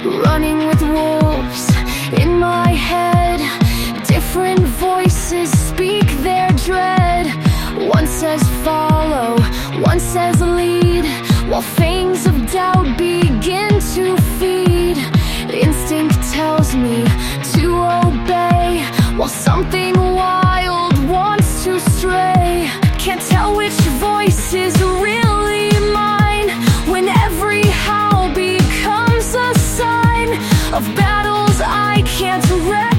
running with wolves in my head. Different voices speak their dread. One says follow, one says lead, while fangs of doubt begin to feed. Instinct tells me to obey, while something wild wants to stray. Can't tell which voice is really mine, when every howl becomes a sign of battles I can't rest.